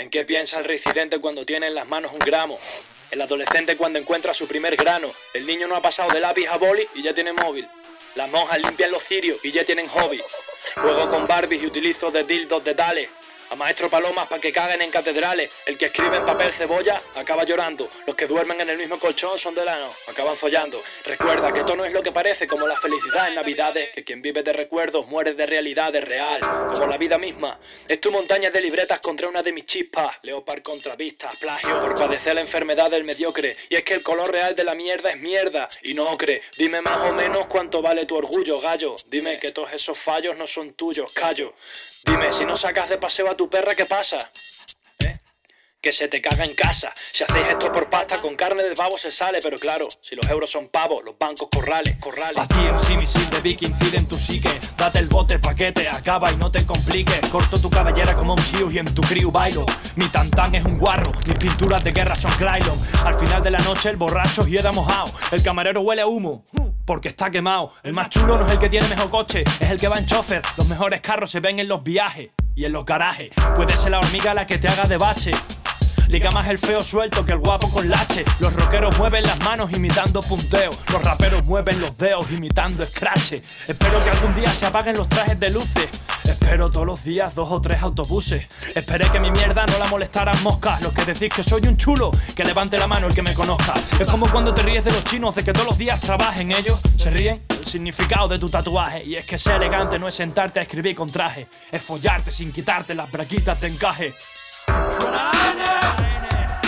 ¿En qué piensa el reincidente cuando tiene en las manos un gramo? El adolescente cuando encuentra su primer grano. El niño no ha pasado de lápiz a boli y ya tiene móvil. Las monjas limpian los cirios y ya tienen hobby. Juego con Barbies y utilizo de dildos de Dale. A maestro palomas para que caguen en catedrales. El que escribe en papel cebolla acaba llorando. Los que duermen en el mismo colchón son de lano, acaban follando. Recuerda que esto no es lo que parece, como la felicidad en Navidades. Que quien vive de recuerdos muere de realidades real, como la vida misma. Es tu montaña de libretas contra una de mis chispas. Leopard contra vistas, plagio por padecer la enfermedad del mediocre. Y es que el color real de la mierda es mierda y no ocre. Dime más o menos cuánto vale tu orgullo, gallo. Dime que todos esos fallos no son tuyos, callo. Dime, si no sacas de paseo a tu perra, ¿qué pasa? Que se te caga en casa. Si hacéis esto por pasta, con carne de pavo se sale. Pero claro, si los euros son pavos, los bancos corrales. A ti MC misil de Vic incide en tu psique. Date el bote paquete, acaba y no te compliques. Corto tu cabellera como un chiu y en tu crew bailo. Mi tantán es un guarro, mis pinturas de guerra son Krylon. Al final de la noche el borracho hieda mojado. El camarero huele a humo, porque está quemado. El más chulo no es el que tiene mejor coche, es el que va en chofer. Los mejores carros se ven en los viajes y en los garajes. Puede ser la hormiga la que te haga de bache. Liga más el feo suelto que el guapo con lache. Los rockeros mueven las manos imitando punteo. Los raperos mueven los dedos imitando scratch. Espero que algún día se apaguen los trajes de luces. Espero todos los días 2 o 3 autobuses. Esperé que mi mierda no la molestaran moscas. Los que decís que soy un chulo, que levante la mano el que me conozca. Es como cuando te ríes de los chinos, de que todos los días trabajen. Ellos se ríen del significado de tu tatuaje. Y es que ser elegante no es sentarte a escribir con traje, es follarte sin quitarte las braquitas de encaje. Suena N,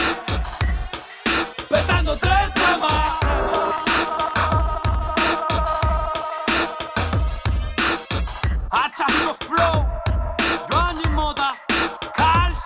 petando 3 temas. Hacha Hero Flow, Joan y Mota, Cals.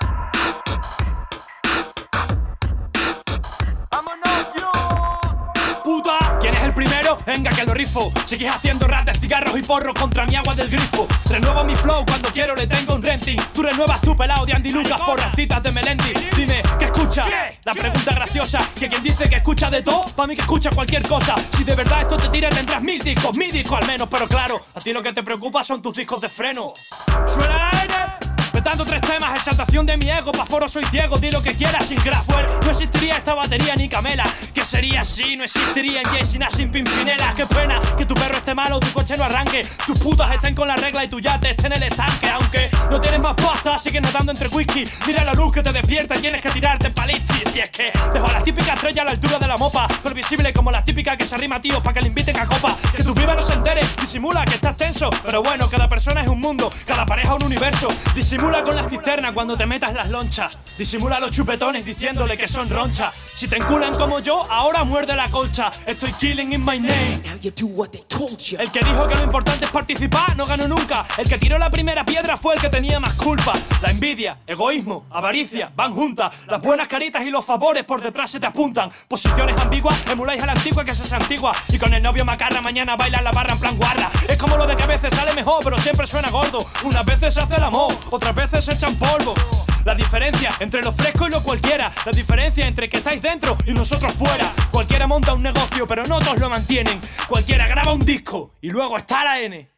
Vámonos yo. Puta, ¿quién es el primero? Venga que lo rifo. Sigues haciendo rap de cigarros y porros contra mi agua del grifo. Renuevo mi flow cuando quiero, le tengo un renting. Tú renuevas tu pelado de Andy Lucas por rastitas de Melendi. Dime, ¿qué escucha? La pregunta graciosa, que quien dice que escucha de todo, pa' mí que escucha cualquier cosa. Si de verdad esto te tira tendrás 1000 discos, mi disco al menos. Pero claro, a ti lo que te preocupa son tus discos de freno. Suena N, petando 3 temas, exaltación de mi ego. Pa' foro soy ciego, di lo que quieras sin Kraftwerk. No existiría esta batería ni Camela. ¿Qué sería si no existiría en Jay sin Pimpinela? Qué pena que tu perro esté malo, tu coche no arranque. Tus putas estén con la regla y tu yate esté en el estanque. Aunque no tienes más pasta, sigues nadando entre whisky. Mira la luz que te despierta y tienes que tirarte palichi. Si es que dejo a la típica estrella a la altura de la mopa, pero visible como la típica que se arrima a tíos pa' que le inviten a copa. Que tu prima no se entere, disimula que estás tenso. Pero bueno, cada persona es un mundo, cada pareja un universo. Disimula con la cisterna cuando te metas las lonchas. Disimula los chupetones diciéndole que son ronchas. Si te enculan como yo, ahora muerde la colcha. Estoy killing in my name. El que dijo que lo importante es participar no ganó nunca. El que tiró la primera piedra fue el que tenía más culpa. La envidia, egoísmo, avaricia van juntas. Las buenas caritas y los favores por detrás se te apuntan. Posiciones ambiguas, emuláis a la antigua que se antigua. Y con el novio macarra mañana baila en la barra en plan guarra. Es como lo de que a veces sale mejor pero siempre suena gordo. Unas veces se hace el amor, otras veces se echan polvo. La diferencia entre lo fresco y lo cualquiera. La diferencia entre que estáis dentro y nosotros fuera. Cualquiera monta un negocio pero no todos lo mantienen. Cualquiera graba un disco y luego está la N.